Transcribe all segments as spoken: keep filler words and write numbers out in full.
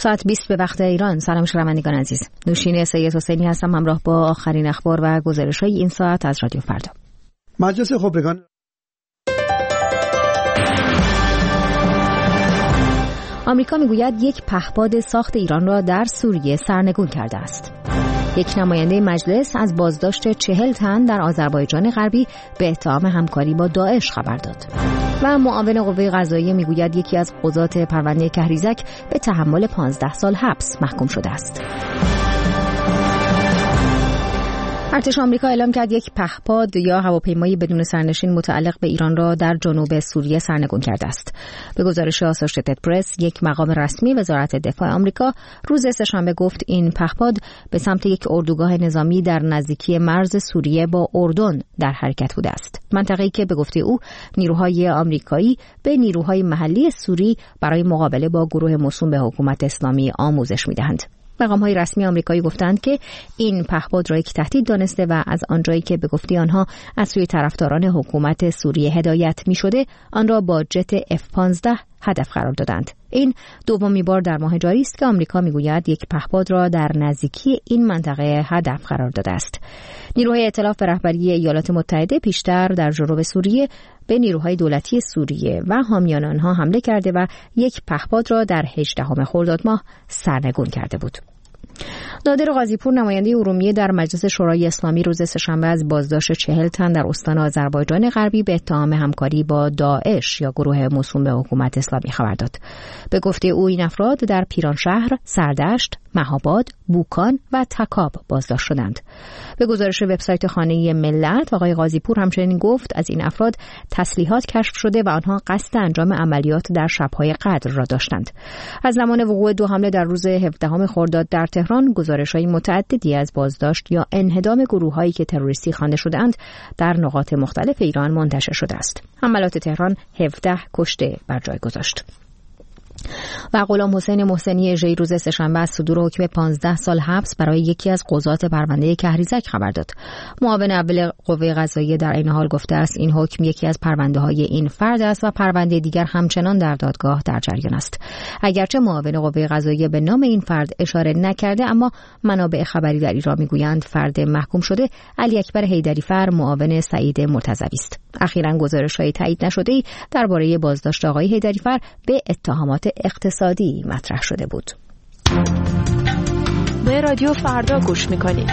ساعت بیست به وقت ایران. سلام شنوندگان عزیز. نوشین سید حسینی هستم همراه با آخرین اخبار و گزارش‌های این ساعت از رادیو فردا. مجلس خبرگان آمریکا میگوید یک پهپاد ساخت ایران را در سوریه سرنگون کرده است. یک نماینده مجلس از بازداشت چهل تن در آذربایجان غربی به اتهام همکاری با داعش خبر داد. و معاون قوه قضاییه میگوید یکی از قضات پرونده کهریزک به تحمل پانزده سال حبس محکوم شده است. ارتش آمریکا اعلام کرد یک پهپاد یا هواپیمایی بدون سرنشین متعلق به ایران را در جنوب سوریه سرنگون کرده است. به گزارش آسوشیتد پرس، یک مقام رسمی وزارت دفاع آمریکا روز سه‌شنبه گفت این پهپاد به سمت یک اردوگاه نظامی در نزدیکی مرز سوریه با اردن در حرکت بوده است. منطقه‌ای که به گفته او نیروهای آمریکایی به نیروهای محلی سوری برای مقابله با گروه موسوم به حکومت اسلامی آموزش می‌دهند. مقام‌های رسمی آمریکایی گفتند که این پهپاد را یک تهدید دانسته و از آنجایی که به گفته آنها از سوی طرفداران حکومت سوریه هدایت می‌شده، آن را با جت اف پانزده هدف قرار دادند. این دومین بار در ماه جاری است که آمریکا میگوید یک پهپاد را در نزدیکی این منطقه هدف قرار داده است. نیروهای ائتلاف به رهبری ایالات متحده پیشتر در جنوب سوریه به نیروهای دولتی سوریه و حامیان آنها حمله کرده و یک پهپاد را در هجدهم خرداد ماه سرنگون کرده بود. نادر قاضی‌پور، نماینده ارومیه در مجلس شورای اسلامی، روز سه‌شنبه از بازداشت چهل تن در استان آذربایجان غربی به اتهام همکاری با داعش یا گروه موسوم به حکومت اسلامی خبر داد. به گفته او این افراد در پیرانشهر، سردشت، مهاباد، بوکان و تکاب بازداشت شدند. به گزارش وبسایت خانه ملت، آقای قاضی‌پور همچنین گفت از این افراد تسلیحات کشف شده و آنها قصد انجام عملیات در شب‌های قدر را داشتند. از زمان وقوع دو حمله در روز هفدهم خرداد در تهران، گزارش‌های متعددی از بازداشت یا انهدام گروه‌هایی که تروریستی خوانده شده‌اند در نقاط مختلف ایران منتشر شده است. حملات تهران هفده کشته بر جای گذاشت. و غلام حسین محسنی اژه‌ای روز سه‌شنبه از صدور حکم پانزده سال حبس برای یکی از قضات پرونده کهریزک خبر داد. معاون اول قوه قضاییه در این حال گفته است این حکم یکی از پرونده‌های این فرد است و پرونده دیگر همچنان در دادگاه در جریان است. اگرچه معاون قوه قضاییه به نام این فرد اشاره نکرده، اما منابع خبری در ایران میگویند فرد محکوم شده علی اکبر حیدری‌فر، معاون سعید مرتضوی است. اخیراً گزارش‌های تایید نشده‌ای درباره بازداشت آقای حیدری‌فر به اتهامات اقتصادی مطرح شده بود. به رادیو فردا گوش می‌کنید.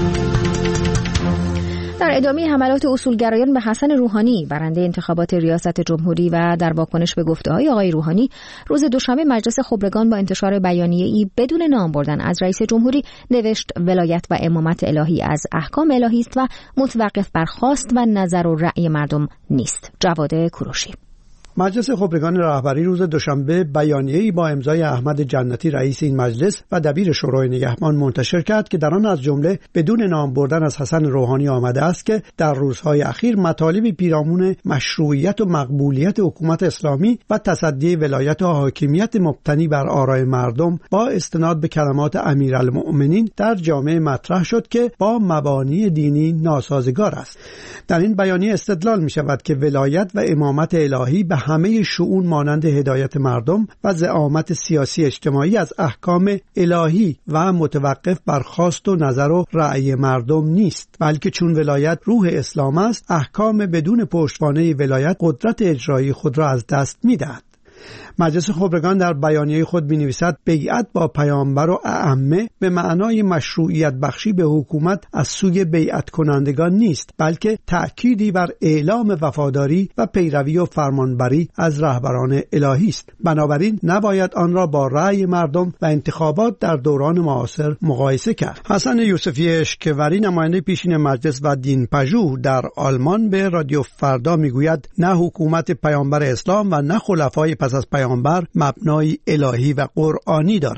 در ادامه حملات اصولگرایان به حسن روحانی، برنده انتخابات ریاست جمهوری، و در واکنش به گفته‌های آقای روحانی، روز دوشنبه مجلس خبرگان با انتشار بیانیه‌ای بدون نام بردن از رئیس جمهوری نوشت ولایت و امامت الهی از احکام الهی است و متوقف بر خواست و نظر و رأی مردم نیست. جواد کوروشی. مجلس خبرگان رهبری روز دوشنبه بیانیه‌ای با امضای احمد جنتی رئیس این مجلس و دبیر شورای نگهبان منتشر کرد که در آن از جمله بدون نام بردن از حسن روحانی آمده است که در روزهای اخیر مطالب پیرامون مشروعیت و مقبولیت حکومت اسلامی و تصدی ولایت و حاکمیت مبتنی بر آراء مردم با استناد به کلمات امیرالمؤمنین در جامعه مطرح شد که با مبانی دینی ناسازگار است. در این بیانیه استدلال می شود که ولایت و امامت الهی به همه شؤون مانند هدایت مردم و زعامت سیاسی اجتماعی از احکام الهی و متوقف بر خواست و نظر و رأی مردم نیست، بلکه چون ولایت روح اسلام است، احکام بدون پشتوانه ولایت قدرت اجرایی خود را از دست می‌دهد. مجلس خبرگان در بیانیه خود می‌نویسد بیعت با پیامبر و ائمه به معنای مشروعیت بخشی به حکومت از سوی بیعت کنندگان نیست، بلکه تأکیدی بر اعلام وفاداری و پیروی و فرمانبری از رهبران الهی است. بنابراین نباید آن را با رأی مردم و انتخابات در دوران معاصر مقایسه کرد. حسن یوسفی اشکوری، نماینده پیشین مجلس و دینپژوه در آلمان، به رادیو فردا میگوید نه حکومت پیامبر اسلام و نه خلفای پس از پیامبر مبنای الهی و قرآنی دارد.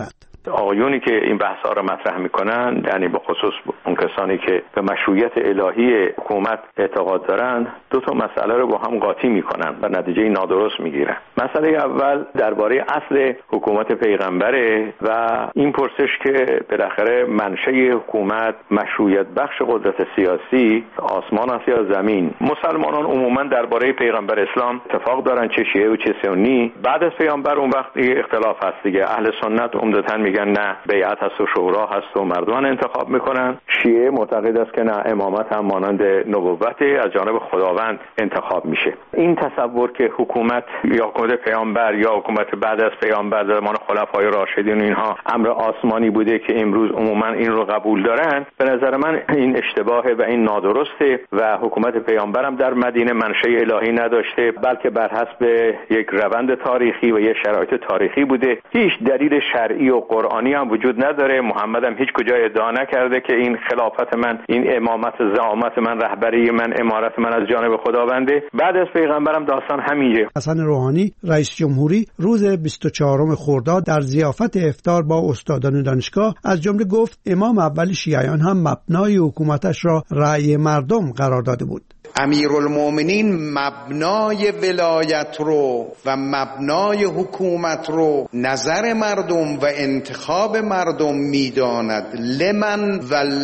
آقایونی که این بحث‌ها رو مطرح میکنن، یعنی به خصوص اون کسانی که به مشروعیت الهی حکومت اعتقاد دارن، دو تا مسئله رو با هم قاطی میکنن و نتیجه نادرست میگیرن. مسئله اول درباره اصل حکومت پیغمبره و این پرسش که بالاخره منشأ حکومت مشروعیت بخش قدرت سیاسی آسمان است یا زمین. مسلمانان عموما درباره پیغمبر اسلام اتفاق دارن، چه شیعه و چه سنی. بعد از پیامبر اون وقت اختلاف هست دیگه. اهل سنت عمدتاً میگن نه، بیعت هست و شورا هست و مردمان انتخاب میکنن. شیعه معتقد است که نه، امامت هم مانند نبوت از جانب خداوند انتخاب میشه. این تصور که حکومت یا حکومت پیامبر یا حکومت بعد از پیامبر زمان خلفای راشدین و اینها امر آسمانی بوده که امروز عموما این رو قبول دارن، به نظر من این اشتباهه و این نادرسته و حکومت پیامبر هم در مدینه منشأ الهی نداشته، بلکه بر حسب یک روند تاریخی و یک شرایط تاریخی بوده. هیچ دلیل شرعی و قرآنی هم وجود نداره. محمد هم هیچ کجا ادعا نکرده که این خلافت من، این امامت، زعامت من، رهبری من، امارت من از جانب خداونده. بعد از پیغمبرم داستان همینه. حسن روحانی رئیس جمهوری روز بیست و چهارم خرداد در ضیافت افطار با استادان دانشگاه از جمله گفت امام اول شیعیان هم مبنای حکومتش را رأی مردم قرار داده بود. امیرالمومنین مبنای ولایت رو و مبنای حکومت رو نظر مردم و انتخاب مردم میداند. لمن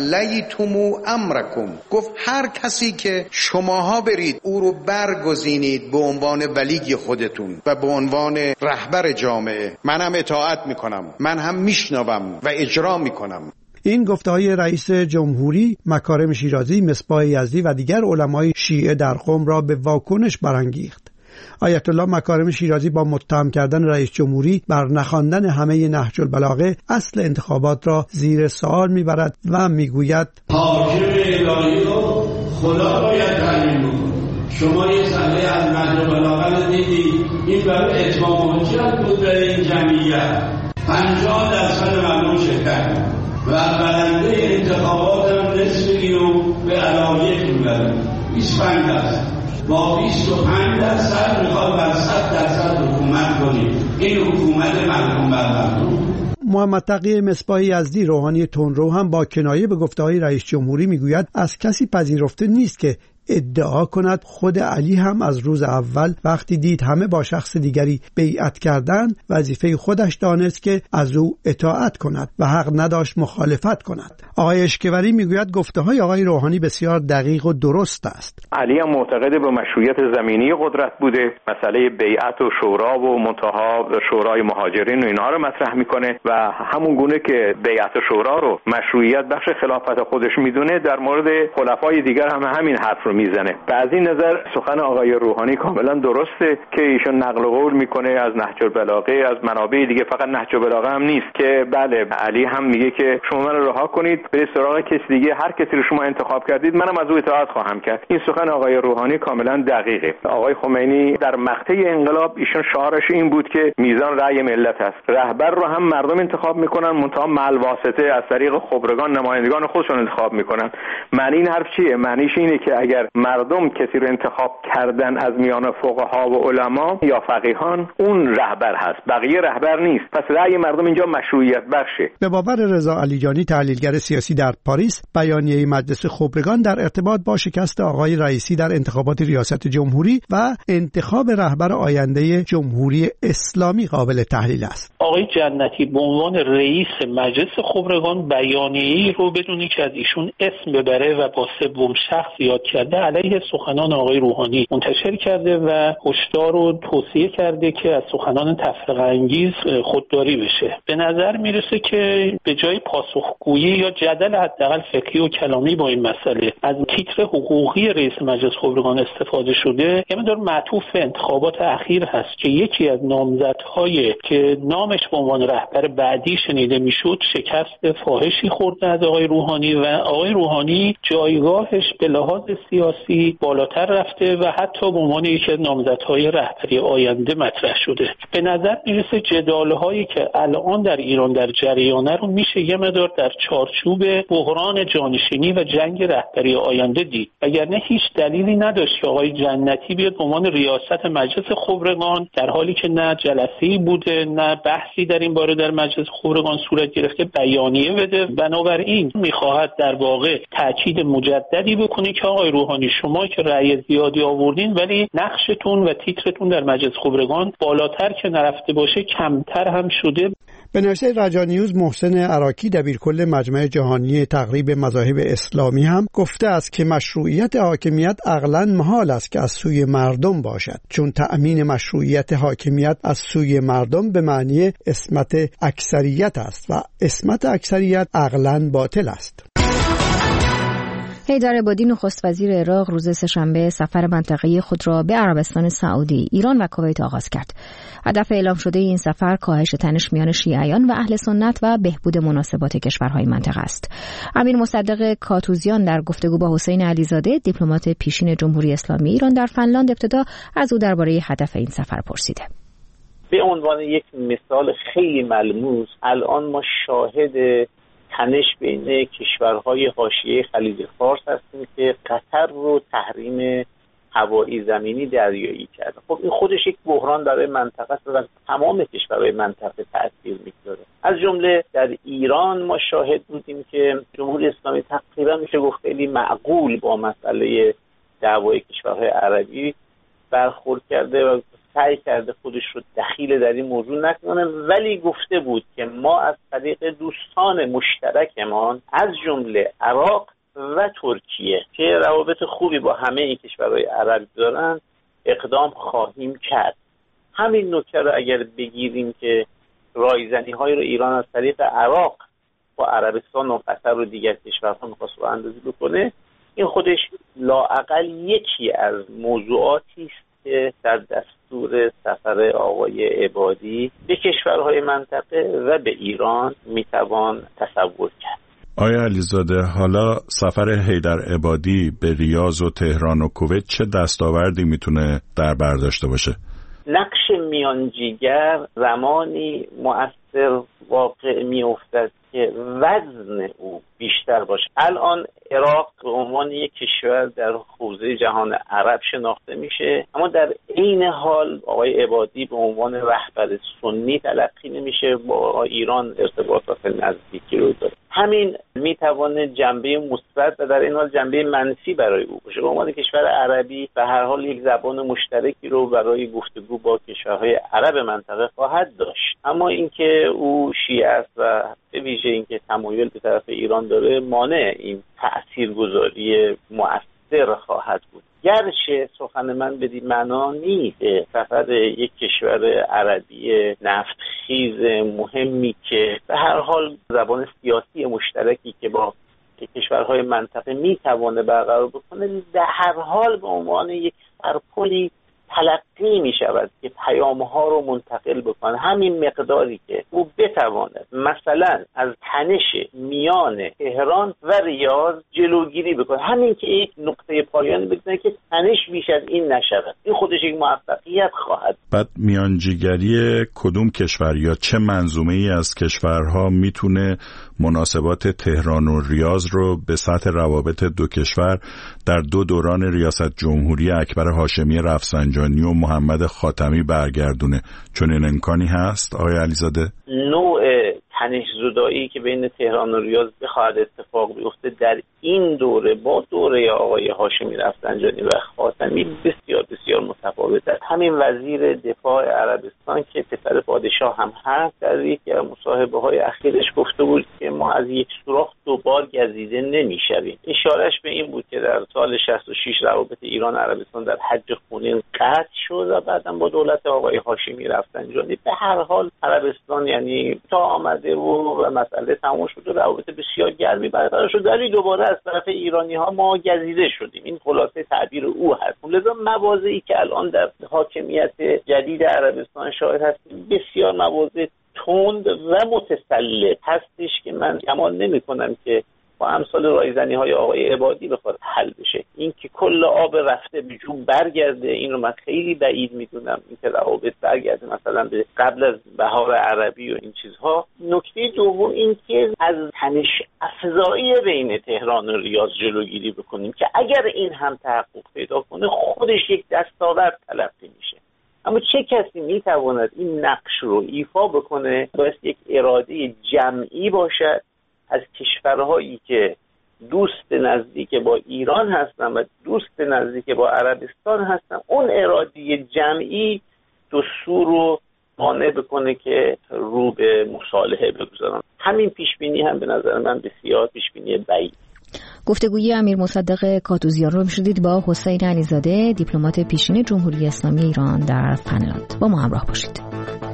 ولیتمو امرکم، گفت هر کسی که شماها برید او رو برگزینید به عنوان ولی خودتون و به عنوان رهبر جامعه، من هم اطاعت میکنم، من هم میشنوم و اجرا میکنم. این گفته‌های رئیس جمهوری مکارم شیرازی، مصباح یزدی و دیگر علمای شیعه در قم را به واکنش برانگیخت. آیت الله مکارم شیرازی با متهم کردن رئیس جمهوری بر نخواندن همه نهج البلاغه اصل انتخابات را زیر سوال میبرد و میگوید حاکم الهی رو خدا باید تعیین کنه. شما یه صحنه از نهج البلاغه دیدید، این برای اتمام حجت بود در این جمعیت. پنجاه درصد مردم شرکت و برنده انتخابات هم نصف اینو به علایق میبرن، بیست و پنج درصد. با بیست و پنج درصد میخواد بر صد درصد حکومت کنید. این حکومت مردم بر مردم. محمد تقی مصباح یزدی روحانی تندرو هم با کنایه به گفته‌های رئیس جمهوری میگوید از کسی پذیرفته نیست که ادعا کند خود علی هم از روز اول وقتی دید همه با شخص دیگری بیعت کردند وظیفه خودش دانست که از او اطاعت کند و حق نداشت مخالفت کند. آقای اشکوری میگوید گفته‌های آقای روحانی بسیار دقیق و درست است. علی هم معتقد به مشروعیت زمینی قدرت بوده. مسئله بیعت و شورا و منتها شورای مهاجرین و اینها رو مطرح میکنه و همون گونه که بیعت و شورا رو مشروعیت بخش خلافت خودش میدونه، در مورد خلفای دیگر هم همین حرف رو میزنه. و از این نظر سخن آقای روحانی کاملا درسته که ایشون نقل قول میکنه از نهج البلاغه، از منابع دیگه، فقط نهج البلاغه هم نیست، که بله علی هم میگه که شما منو رها کنید برید سراغ کسی دیگه، هر کسی رو شما انتخاب کردید منم از او اطاعت خواهم کرد. این سخن آقای روحانی کاملا دقیقه. آقای خمینی در مقطع انقلاب ایشون شعارش این بود که میزان رأی ملت است. رهبر رو هم مردم انتخاب میکنن، منتها مع الواسطه از طریق خبرگان نمایندگان خودشون انتخاب میکنن. معنی این حرف چیه؟ معنیش اینه که اگر مردم کسی رو انتخاب کردن از میان فقها و علما یا فقیهان، اون رهبر هست، بقیه رهبر نیست. پس رأی مردم اینجا مشروعیت بخشه. به باور رضا علیجانی تحلیلگر سیاسی در پاریس، بیانیه مجلس خبرگان در ارتباط با شکست آقای رئیسی در انتخابات ریاست جمهوری و انتخاب رهبر آینده جمهوری اسلامی قابل تحلیل است. آقای جنتی به عنوان رئیس مجلس خبرگان بیانیه‌ای رو بدونی که از ایشون اسم ببره و با سوم شخص یاد کرده علیه سخنان آقای روحانی منتشر کرده و هشدار رو توصیه کرده که از سخنان تفرقه انگیز خودداری بشه. به نظر میرسه که به جای پاسخگویی یا جدل حداقل فکری و کلامی با این مسئله از تیتر حقوقی رئیس مجلس خبرگان استفاده شده. یه مقدار معطوف به انتخابات اخیر هست که یکی از نامزدهای که نامش به عنوان رهبر بعدی شنیده میشد شکست فاحشی خورد از آقای روحانی و آقای روحانی جایگاهش به لحاظ سیاسی بالاتر رفته و حتی به عنوان یکی از نامزدهای رهبری آینده مطرح شده. به نظر میرسه جدال‌هایی که الان در ایران در جریانه رو میشه یه مقدار در چارچوب بحران جانشینی و جنگ رهبری آینده دید، وگرنه هیچ دلیلی نداشت که آقای جنتی بیاد به عنوان ریاست مجلس خبرگان، در حالی که نه جلسه‌ای بوده نه بحثی در این باره در مجلس خبرگان صورت گرفته، بیانیه بده. بنابراین میخواهد در واقع تاکید مجددی بکنه که آقای روحانی شما که رأی زیادی آوردین ولی نقشتون و تیترتون در مجلس خبرگان بالاتر که نرفته باشه کمتر هم شده. به نشریه رجا نیوز محسن عراقی دبیرکل مجمع جهانی تقریب مذاهب اسلامی هم گفته است که مشروعیت حاکمیت عقلاً محال است که از سوی مردم باشد، چون تأمین مشروعیت حاکمیت از سوی مردم به معنی عصمت اکثریت است و عصمت اکثریت عقلاً باطل است. حیدر عبادی نخست وزیر عراق روز سه‌شنبه سفر منطقه‌ای خود را به عربستان سعودی، ایران و کویت آغاز کرد. هدف اعلام شده این سفر کاهش تنش میان شیعیان و اهل سنت و بهبود مناسبات کشورهای منطقه است. امیر مصدق کاتوزیان در گفتگو با حسین علیزاده دیپلمات پیشین جمهوری اسلامی ایران در فنلاند ابتدا از او درباره هدف این سفر پرسیده. به عنوان یک مثال خیلی ملموس الان ما شاهد تنش بین کشورهای حاشیه خلیج فارس هستیم که قطر رو تحریم هوایی زمینی دریایی کرده. خب این خودش یک بحران برای منطقه است و تمام کشورهای منطقه تأثیر می‌گذاره. از جمله در ایران ما شاهد بودیم که جمهوری اسلامی تقریبا میشه گفت خیلی معقول با مسئله دعوای کشورهای عربی برخورد کرده و سعی کرده خودش رو دخیل در این موضوع نکنه، ولی گفته بود که ما از طریق دوستان مشترکمان از جمله عراق و ترکیه که روابط خوبی با همه این کشورهای عربی دارن اقدام خواهیم کرد. همین نکته رو اگر بگیریم که رایزنی های رو ایران از طریق عراق با عربستان و قطر و دیگر کشورها می‌خواست رو اندازی بکنه، این خودش لااقل یکی از موضوعاتی است که در دستور سفر آقای عبادی به کشورهای منطقه و به ایران میتوان تصور کرد. آقای علیزاده، حالا سفر حیدر عبادی به ریاض و تهران و کویت چه دستاوردی میتونه در بر داشته باشه؟ نقش میانجیگر زمانی مؤثر واقع میافتد که وزن او بیشتر باشه. الان عراق به عنوان یک کشور در حوزه جهان عرب شناخته میشه، اما در عین حال آقای عبادی به عنوان رهبر سنی تلقی نمیشه، با ایران ارتباطات نزدیکی رو داره. همین میتوانه جنبه مثبت و در این حال جنبه منفی برای او باشه. به عنوان کشور عربی به هر حال یک زبان مشترکی رو برای گفتگو با کشورهای عرب منطقه خواهد داشت، اما اینکه او شیعه است و به ویژه اینکه تمایل به طرف ایران داره مانع این تأثیرگذاری مؤثر خواهد بود. گرچه سخن من بدین معنا نیست سفر یک کشور عربی نفتخیز مهمی که به هر حال زبان سیاسی مشترکی که با کشورهای منطقه میتوانه برقرار بکنه، در هر حال به عنوان یک سرپلی تلقی می شود که پیام‌ها رو منتقل بکنه. همین مقداری که او بتواند مثلا از تنش میان تهران و ریاض جلوگیری بکنه، همین که یک نقطه پایان بزنه که تنش بیش از این نشود، این خودش یک موفقیت خواهد. بعد میانجیگری کدوم کشور یا چه منظومه‌ای از کشورها میتونه مناسبات تهران و ریاض رو به سطح روابط دو کشور در دو دوران ریاست جمهوری اکبر هاشمی رفسنجانی و محمد خاتمی برگردونه؟ چون این امکانی هست آقای علیزاده؟ نوع تنش زدایی که بین تهران و ریاض بخواهد اتفاق بیفته در این دوره با دوره آقای هاشمی رفسنجانی و خاتمی بسیار بسیار متفاوت است. همین وزیر دفاع عربستان که پسر پادشاه هم هست در یکی از مصاحبه‌های اخیرش گفته بود که ما از یک سوراخ دوبار گزیده نمی‌شویم. اشارهش به این بود که در سال شصت و شش روابط ایران عربستان در حج خونین قطع شد و بعداً با دولت آقای هاشمی رفسنجانی به هر حال عربستان یعنی تا آمده و, و مسئله تمام شد و روابط بسیار گرمی برقرار شد، ولی دوباره از طرف ایرانی‌ها ما گزیده شدیم. این خلاصه تعبیر او هست. لذا مواضعی که الان در حاکمیت جدید عربستان شاهد هستیم بسیار مواضع تند و متسلط هستش که من گمان نمی‌کنم که با امثال رایزنی های آقای عبادی بخواد حل بشه. این که کل آب رفته به جو برگرده، این رو من خیلی بعید میدونم، این که روابط برگرده مثلا به قبل از بهار عربی و این چیزها. نکته دوم این که از تنش افزایی بین تهران و ریاض جلوگیری بکنیم که اگر این هم تحقق پیدا کنه خودش یک دستاورد تلقی میشه. اما چه کسی میتواند این نقش رو ایفا بکنه؟ باید یک اراده جمعی باشد از کشورهایی که دوست نزدیک با ایران هستن و دوست نزدیک با عربستان هستن. اون اراده جمعی دستور رو مانع بکنه که رو به مصالحه بگذارن. همین پیشبینی هم به نظر من بسیار پیشبینی بعید. گفتگوی امیر مصدق کاتوزیان رو میشدید با حسین علیزاده، دیپلمات پیشین جمهوری اسلامی ایران در فنلاند. با ما همراه باشید.